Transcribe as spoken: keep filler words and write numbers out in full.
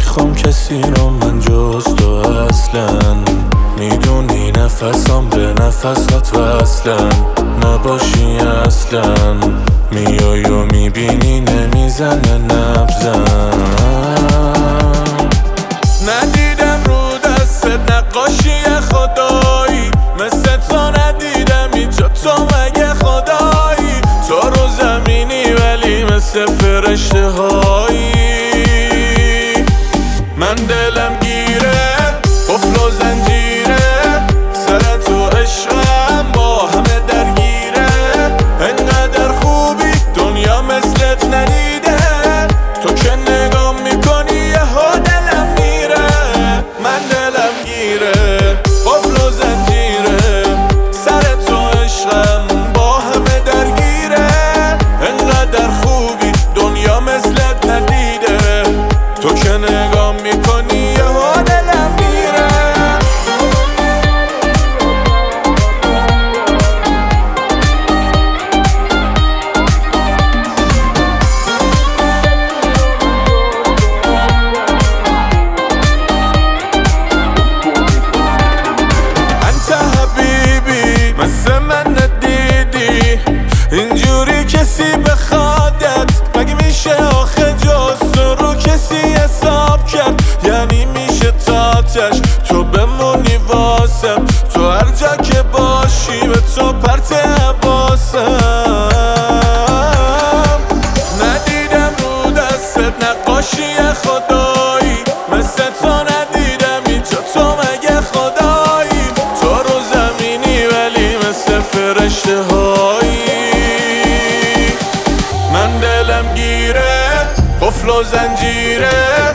نمیخوام کسی رو من جز تو اصلا. میدونی نفسم به نفسات وصلن، نباشی اصلا. میای و میبینی نمیزنه نبزم. ندیدم رو دستت نقاشی خدایی، مثل تو ندیدم اینجا تو مگه خدایی. تو رو زمینی ولی مثل فرشته هایی. من دلم گیره قفل و زنجیره، سر تو عشقم با همه درگیره. انقدر خوبی دنیا مثلت ندیده، تو که نگاه میکنی یهو دلم میره. من دلم گیره قفل و زنجیره، سر تو عشقم با همه درگیره. انقدر خوبی دنیا مثلت ندیده، تو که نگاه میکنی یهو دلم میره. انت حبیبی مثل من ندیدی، اینجوری کسی بخوادت مگه میشه آخه جز تو رو کسی حساب کرد؟ یعنی میشه تاتش تو بمونی واسم، تو هر جا که باشی به تو پرت حواسم. ندیدم رو دستت نقاشی خدایی، مثل تو ندیدم اینجا تو مگه خدایی. تو رو زمینی ولی مثل فرشته هایی. من دلم گیره قفل و زنجیره،